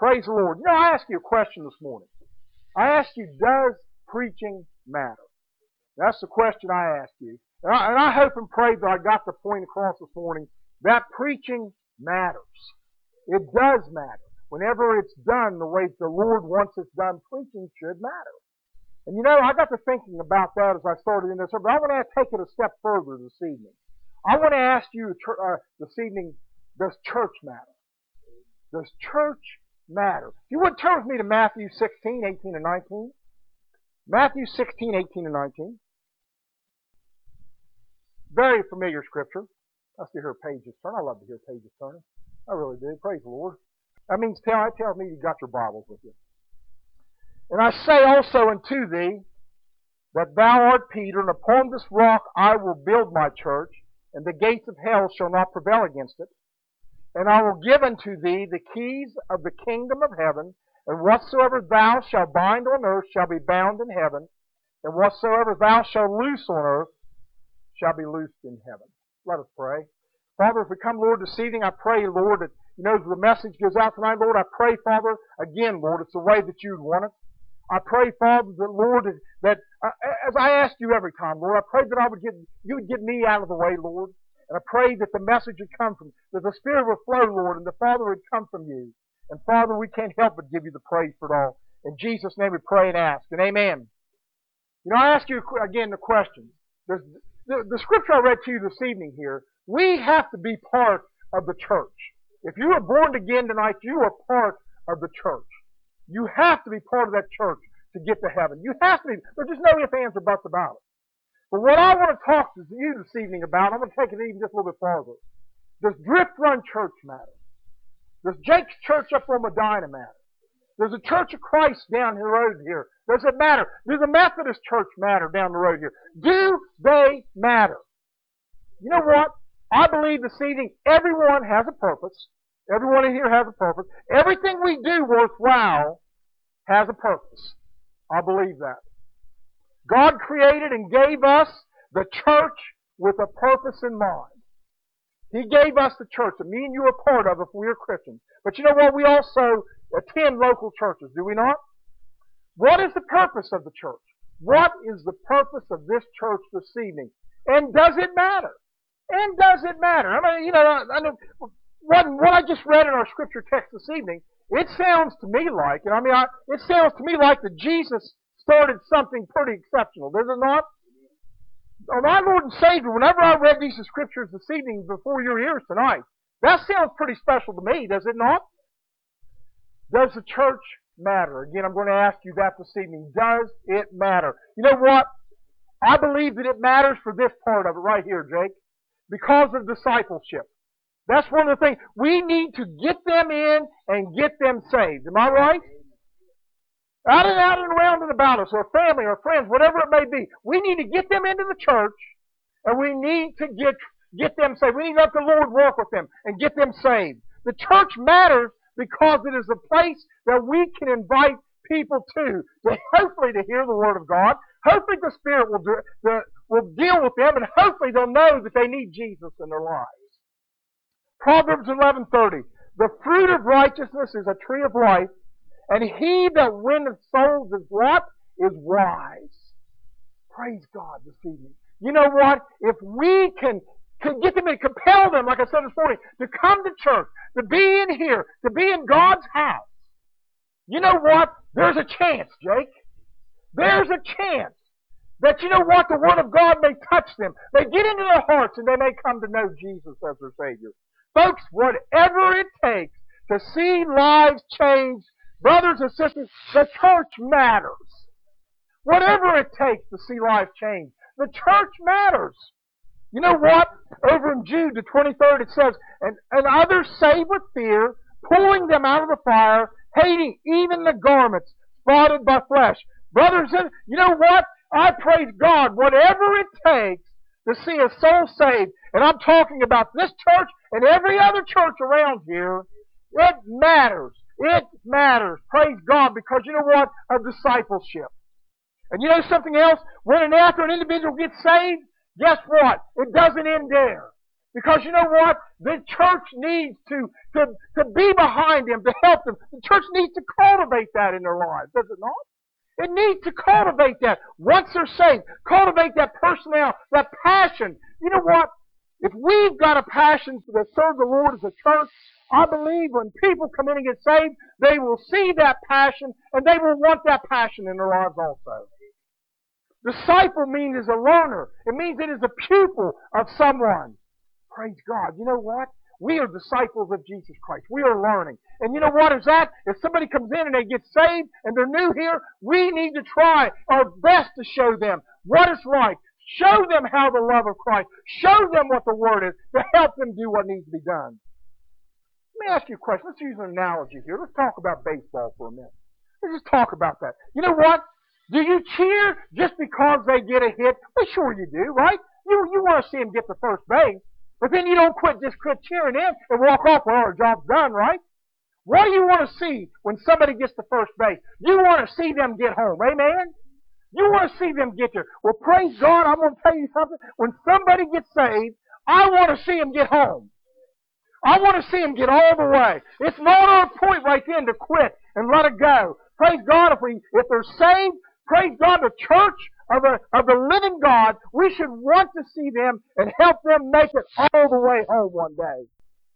Praise the Lord. You know, I asked you a question this morning. I asked you, does preaching matter? That's the question I asked you. And I hope and pray that I got the point across this morning that preaching matters. It does matter. Whenever it's done the way the Lord wants it done, preaching should matter. And you know, I got to thinking about that as I started in this, but I want to take it a step further this evening. I want to ask you this evening, does church matter? Does church matter? If you would turn with me to Matthew 16, 18, and 19. Matthew 16, 18, and 19. Very familiar scripture. I still hear pages turn. I love to hear pages turning. I really do. Praise the Lord. That means it tells me you got your Bibles with you. And I say also unto thee that thou art Peter, and upon this rock I will build my church, and the gates of hell shall not prevail against it. And I will give unto thee the keys of the kingdom of heaven, and whatsoever thou shalt bind on earth shall be bound in heaven, and whatsoever thou shalt loose on earth shall be loosed in heaven. Let us pray. Father, if we come, Lord, this evening, I pray, Lord, that, you know, as the message goes out tonight, Lord, I pray, Father, again, Lord, it's the way that you'd want it. I pray, Father, that, Lord, that as I ask you every time, Lord, I pray that you would get me out of the way, Lord. And I pray that the message would come from, that the Spirit would flow, Lord, and the Father would come from you. And Father, we can't help but give you the praise for it all. In Jesus' name we pray and ask, and amen. You know, I ask you again the question. The scripture I read to you this evening here, we have to be part of the church. If you are born again tonight, you are part of the church. You have to be part of that church to get to heaven. You have to be. There's just no ifs, ands, or buts about it. But what I want to talk to you this evening about, I'm going to take it even just a little bit farther. Does Drift Run Church matter? Does Jake's Church up on Medina matter? Does the Church of Christ down the road here? Does it matter? Does the Methodist Church matter down the road here? Do they matter? You know what? I believe this evening everyone has a purpose. Everyone in here has a purpose. Everything we do worthwhile has a purpose. I believe that. God created and gave us the church with a purpose in mind. He gave us the church, and me and you are part of it if we are Christians. But you know what? We also attend local churches, do we not? What is the purpose of the church? What is the purpose of this church this evening? And does it matter? And does it matter? I mean, you know, I know what I just read in our scripture text this evening, it sounds to me like, and it sounds to me like that Jesus started something pretty exceptional, does it not? My Lord and Savior, whenever I read these scriptures this evening before your ears tonight, that sounds pretty special to me, does it not? Does the church matter? Again, I'm going to ask you that this evening. Does it matter? You know what? I believe that it matters for this part of it right here, Jake, because of discipleship. That's one of the things. We need to get them in and get them saved. Am I right? Out and around and about us, or family, or friends, whatever it may be. We need to get them into the church, and we need to get them saved. We need to let the Lord work with them and get them saved. The church matters because it is a place that we can invite people to hopefully to hear the Word of God. Hopefully the Spirit will deal with them, and hopefully they'll know that they need Jesus in their lives. Proverbs 11:30. The fruit of righteousness is a tree of life, and he that winneth souls is what? Is wise. Praise God this evening. You know what? If we can get them and compel them, like I said this morning, to come to church, to be in here, to be in God's house, you know what? There's a chance, Jake. There's a chance that, you know what? The Word of God may touch them. They get into their hearts and they may come to know Jesus as their Savior. Folks, whatever it takes to see lives change, brothers and sisters, the church matters. Whatever it takes to see lives change, the church matters. You know what? Over in Jude, the 23rd, it says, and others save with fear, pulling them out of the fire, hating even the garments spotted by flesh. Brothers and you know what? I praise God, whatever it takes to see a soul saved, and I'm talking about this church and every other church around here, it matters. It matters. Praise God, because you know what? Of discipleship. And you know something else? When and after an individual gets saved, guess what? It doesn't end there. Because you know what? The church needs to be behind them, to help them. The church needs to cultivate that in their lives, does it not? It needs to cultivate that. Once they're saved, cultivate that personality, that passion. You know what? If we've got a passion to serve the Lord as a church, I believe when people come in and get saved, they will see that passion and they will want that passion in their lives also. Disciple means is a learner. It means it is a pupil of someone. Praise God. You know what? We are disciples of Jesus Christ. We are learning. And you know what is that? If somebody comes in and they get saved and they're new here, we need to try our best to show them what it's like. Show them how the love of Christ. Show them what the Word is to help them do what needs to be done. Let me ask you a question. Let's use an analogy here. Let's talk about baseball for a minute. Let's just talk about that. You know what? Do you cheer just because they get a hit? Well, sure you do, right? You want to see them get to first base. But then you don't quit cheering them and walk off when our job's done, right? What do you want to see when somebody gets to first base? You want to see them get home, amen? You want to see them get there. Well, praise God, I'm going to tell you something. When somebody gets saved, I want to see them get home. I want to see them get all the way. It's not our point right then to quit and let it go. Praise God, if they're saved, praise God, the church of the living God, we should want to see them and help them make it all the way home one day.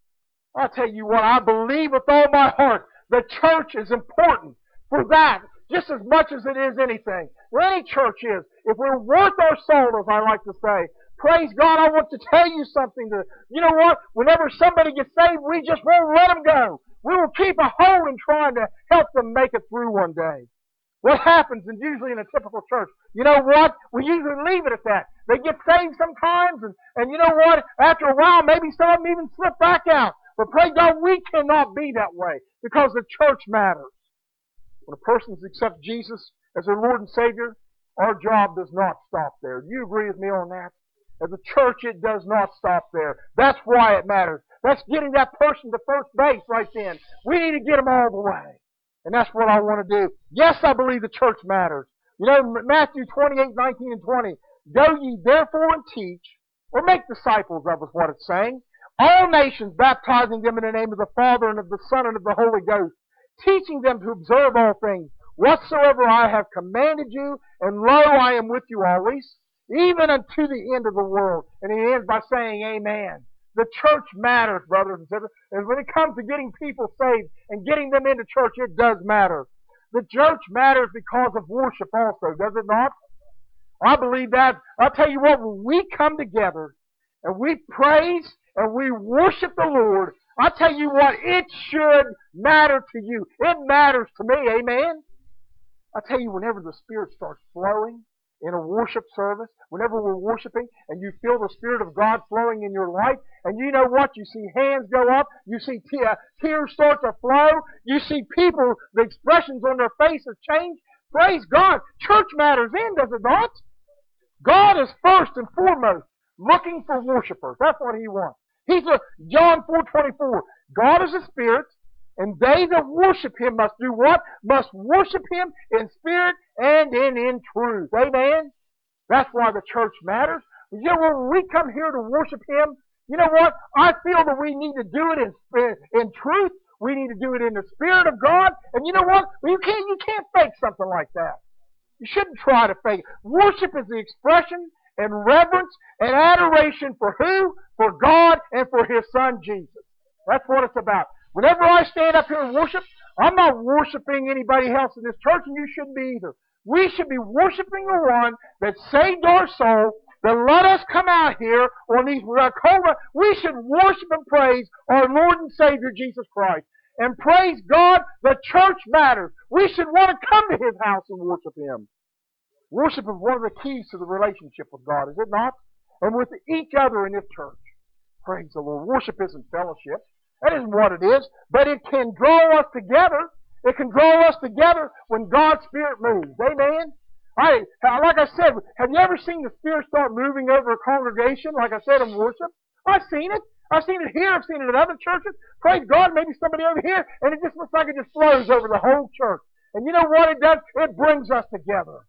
I'll tell you what, I believe with all my heart the church is important for that just as much as it is anything. Any church is. If we're worth our salt, as I like to say, praise God, I want to tell you something. You know what? Whenever somebody gets saved, we just won't let them go. We will keep a hold and trying to help them make it through one day. What happens, and usually in a typical church, you know what? We usually leave it at that. They get saved sometimes, and you know what? After a while, maybe some of them even slip back out. But praise God, we cannot be that way because the church matters. When a person accepts Jesus as their Lord and Savior, our job does not stop there. Do you agree with me on that? As a church, it does not stop there. That's why it matters. That's getting that person to first base right then. We need to get them all the way. And that's what I want to do. Yes, I believe the church matters. You know, Matthew 28, 19 and 20. Go ye therefore and teach, or make disciples of us, what it's saying. All nations, baptizing them in the name of the Father and of the Son and of the Holy Ghost, teaching them to observe all things, whatsoever I have commanded you, and lo, I am with you always, even unto the end of the world. And he ends by saying, amen. The church matters, brothers and sisters. And when it comes to getting people saved and getting them into church, it does matter. The church matters because of worship also, does it not? I believe that. I'll tell you what, when we come together and we praise and we worship the Lord, I'll tell you what, it should matter to you. It matters to me, amen? I'll tell you, whenever the Spirit starts flowing in a worship service, whenever we're worshiping and you feel the Spirit of God flowing in your life, and you know what? You see hands go up, you see tears start to flow, you see people, the expressions on their faces change. Praise God. Church matters then, does it not? God is first and foremost looking for worshipers. That's what He wants. John 4:24. God is a spirit, and they that worship Him must do what? Must worship Him in spirit and in truth. Amen? That's why the church matters. You know, when we come here to worship Him, you know what? I feel that we need to do it in truth. We need to do it in the Spirit of God. And you know what? You can't fake something like that. You shouldn't try to fake it. Worship is the expression and reverence and adoration for who? For God and for His Son, Jesus. That's what it's about. Whenever I stand up here and worship, I'm not worshiping anybody else in this church, and you shouldn't be either. We should be worshiping the one that saved our soul, that let us come out here on these Coma. We should worship and praise our Lord and Savior, Jesus Christ. And praise God, the church matters. We should want to come to His house and worship Him. Worship is one of the keys to the relationship with God, is it not? And with each other in this church. Praise the Lord. Worship isn't fellowship. That isn't what it is. But it can draw us together. It can draw us together when God's Spirit moves. Amen? Like I said, have you ever seen the Spirit start moving over a congregation, like I said, in worship? I've seen it. I've seen it here. I've seen it at other churches. Praise God, maybe somebody over here, and it just looks like it just flows over the whole church. And you know what it does? It brings us together.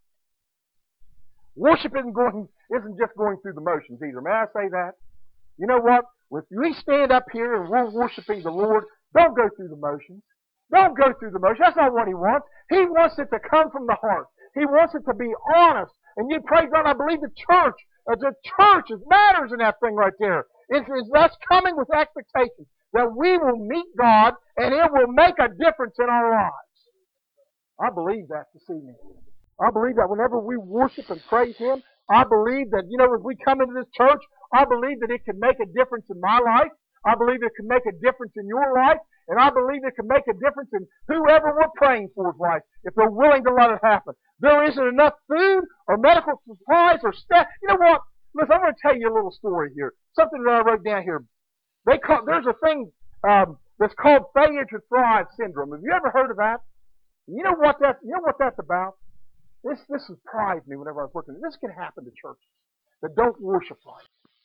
Worship isn't just going through the motions either. May I say that? You know what? If we stand up here and we're worshiping the Lord, don't go through the motions. Don't go through the motions. That's not what He wants. He wants it to come from the heart. He wants it to be honest. And you praise God, I believe the church matters in that thing right there. It's us coming with expectations that we will meet God and it will make a difference in our lives. I believe that this evening. I believe that whenever we worship and praise Him, I believe that, as we come into this church, I believe that it can make a difference in my life. I believe it can make a difference in your life. And I believe it can make a difference in whoever we're praying for's life, if they're willing to let it happen. There isn't enough food or medical supplies or staff. You know what? Listen, I'm going to tell you a little story here. Something that I wrote down here. There's a thing that's called failure to thrive syndrome. Have you ever heard of that? You know what that's about? This surprised me whenever I was working. This can happen to churches that don't worship right.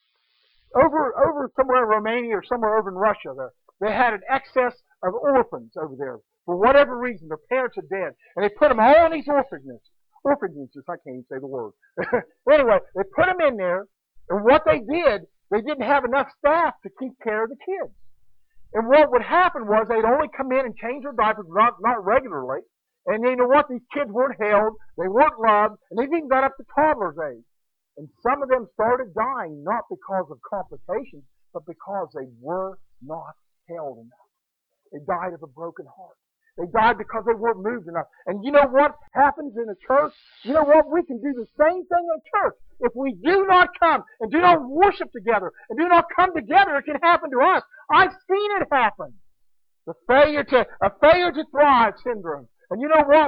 Over somewhere in Romania or somewhere over in Russia, they had an excess of orphans over there. For whatever reason, their parents are dead. And they put them all in these orphanages. Orphanages, I can't even say the word. Anyway, they put them in there, and what they did, they didn't have enough staff to keep care of the kids. And what would happen was they'd only come in and change their diapers, not regularly. And you know what? These kids weren't held, they weren't loved, and they've even got up to toddler's age. And some of them started dying not because of complications, but because they were not held enough. They died of a broken heart. They died because they weren't moved enough. And you know what happens in a church? You know what? We can do the same thing in a church. If we do not come and do not worship together and do not come together, it can happen to us. I've seen it happen. A failure to thrive syndrome. And you know what?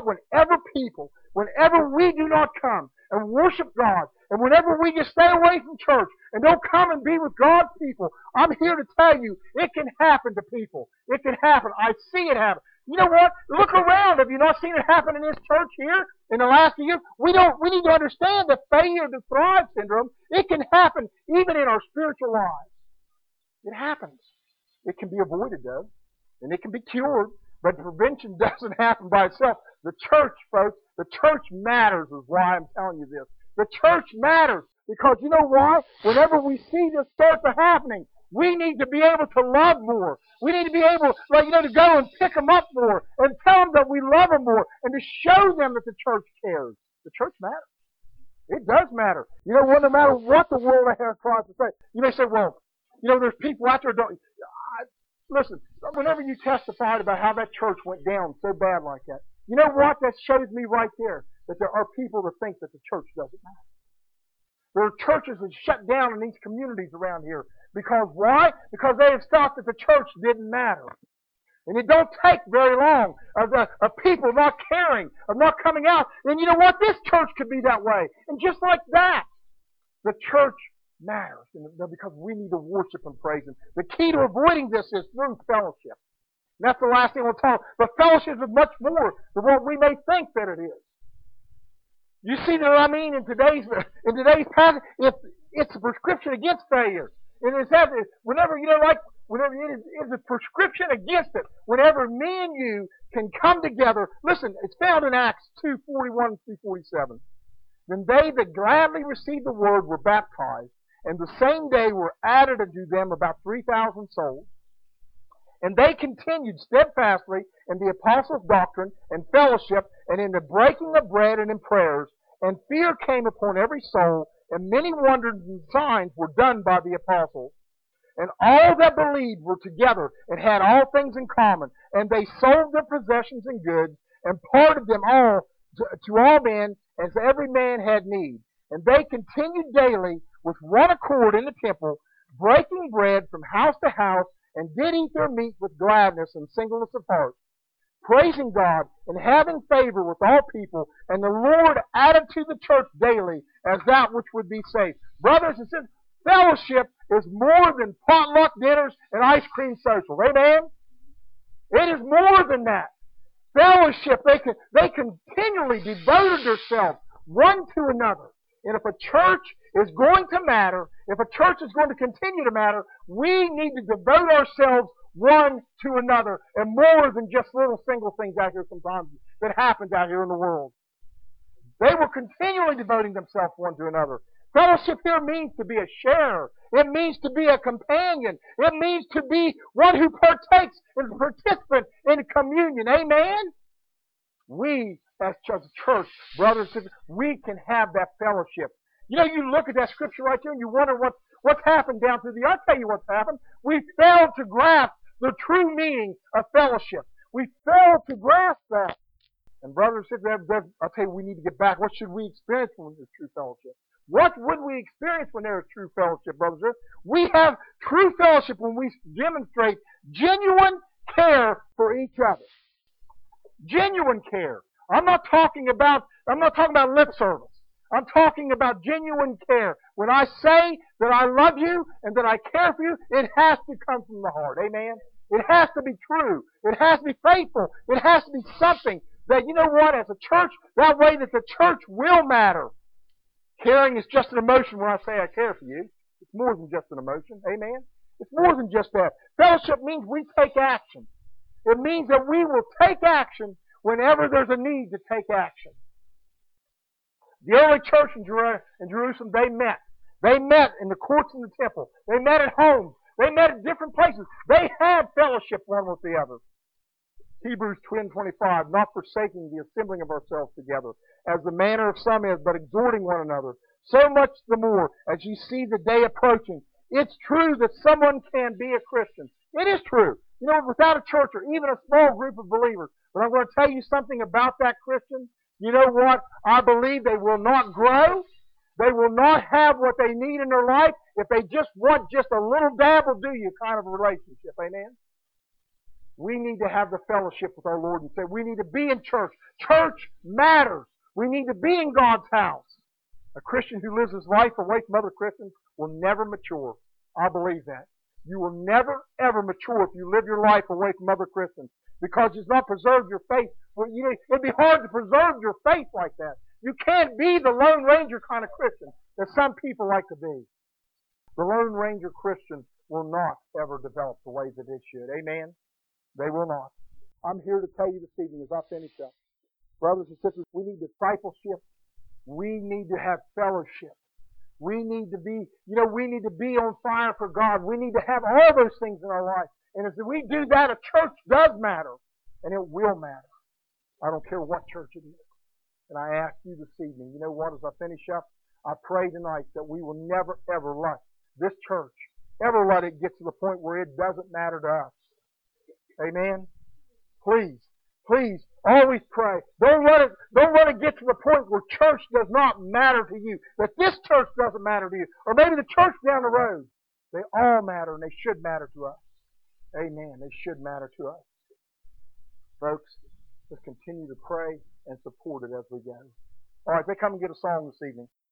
Whenever we do not come and worship God, and whenever we just stay away from church and don't come and be with God's people, I'm here to tell you, it can happen to people. It can happen. I see it happen. You know what? Look around. Have you not seen it happen in this church here in the last year? We need to understand that failure to thrive syndrome, it can happen even in our spiritual lives. It happens. It can be avoided though, and it can be cured, but prevention doesn't happen by itself. The church, folks, the church matters is why I'm telling you this. The church matters because you know why? Whenever we see this start to happening, we need to be able to love more. We need to be able, to go and pick them up more and tell them that we love them more and to show them that the church cares. The church matters. It does matter. No matter what the world out here tries to say. You may say, well, there's people out there don't. Listen, whenever you testified about how that church went down so bad like that, you know what? That shows me right there that there are people that think that the church doesn't matter. There are churches that shut down in these communities around here. Because why? Because they have thought that the church didn't matter. And it don't take very long of people not caring, of not coming out. And you know what? This church could be that way. And just like that, the church matters. Because we need to worship and praise Him. The key to avoiding this is through fellowship. And that's the last thing we'll talk. But fellowship is much more than what we may think that it is. You see what I mean in today's passage? It's a prescription against failure. And it's that whenever it is a prescription against it. Whenever me and you can come together. Listen, it's found in Acts 2:41 through 47. Then they that gladly received the word were baptized, and the same day were added unto them about 3,000 souls. And they continued steadfastly in the apostles' doctrine and fellowship, and in the breaking of bread and in prayers. And fear came upon every soul, and many wonders and signs were done by the apostles. And all that believed were together, and had all things in common. And they sold their possessions and goods, and parted them all to all men, as every man had need. And they continued daily with one accord in the temple, breaking bread from house to house, and did eat their meat with gladness and singleness of heart, praising God and having favor with all people. And the Lord added to the church daily as that which would be saved. Brothers and sisters, fellowship is more than potluck dinners and ice cream socials. Amen? It is more than that. Fellowship, they continually devoted themselves one to another. And if a church is going to matter, if a church is going to continue to matter, we need to devote ourselves one to another, and more than just little single things out here sometimes that happens out here in the world. They were continually devoting themselves one to another. Fellowship here means to be a sharer. It means to be a companion. It means to be one who partakes and a participant in communion. Amen? We, as a church, brothers and sisters, we can have that fellowship. You know, you look at that scripture right there and you wonder what's happened down through I'll tell you what's happened. We failed to grasp the true meaning of fellowship. We failed to grasp that. And brothers and sisters, I'll tell you, we need to get back. What should we experience when there's true fellowship? What would we experience when there is true fellowship, brothers and sisters? We have true fellowship when we demonstrate genuine care for each other. Genuine care. I'm not talking about lip service. I'm talking about genuine care. When I say that I love you and that I care for you, it has to come from the heart. Amen? It has to be true. It has to be faithful. It has to be something that, you know what, as a church, that way that the church will matter. Caring is just an emotion when I say I care for you. It's more than just an emotion. Amen? It's more than just that. Fellowship means we take action. It means that we will take action whenever there's a need to take action. The early church in Jerusalem, they met. They met in the courts of the temple. They met at homes. They met at different places. They had fellowship one with the other. Hebrews 10:25, not forsaking the assembling of ourselves together, as the manner of some is, but exhorting one another, so much the more as you see the day approaching. It's true that someone can be a Christian. It is true. You know, without a church or even a small group of believers. But I'm going to tell you something about that Christian. You know what? I believe they will not grow. They will not have what they need in their life if they just want just a little dab will do you kind of a relationship. Amen? We need to have the fellowship with our Lord and Savior. We need to be in church. Church matters. We need to be in God's house. A Christian who lives his life away from other Christians will never mature. I believe that. You will never, ever mature if you live your life away from other Christians because it's not preserved your faith. Well, it'd be hard to preserve your faith like that. You can't be the Lone Ranger kind of Christian that some people like to be. The Lone Ranger Christian will not ever develop the way that it should. Amen? They will not. I'm here to tell you this evening as I finish up. Brothers and sisters, we need discipleship. We need to have fellowship. We need to be, we need to be on fire for God. We need to have all those things in our life. And as we do that, a church does matter. And it will matter. I don't care what church it is. And I ask you this evening, you know what, as I finish up, I pray tonight that we will never, ever let this church, ever let it get to the point where it doesn't matter to us. Amen? Please, please, always pray. Don't let it get to the point where church does not matter to you. That this church doesn't matter to you. Or maybe the church down the road. They all matter and they should matter to us. Amen. They should matter to us. Folks, let's continue to pray and support it as we go. All right, they come and get a song this evening.